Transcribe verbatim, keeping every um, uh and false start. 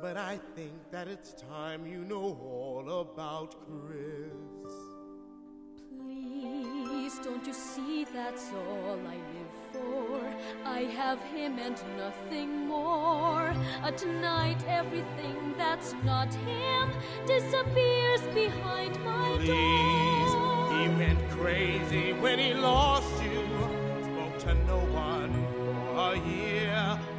but I think that it's time you know all about Chris. Please, don't you see that's all I live for? I have him and nothing more. Uh, tonight everything that's not him disappears behind my Please, door. he went crazy when he lost you. Spoke to no one for a year.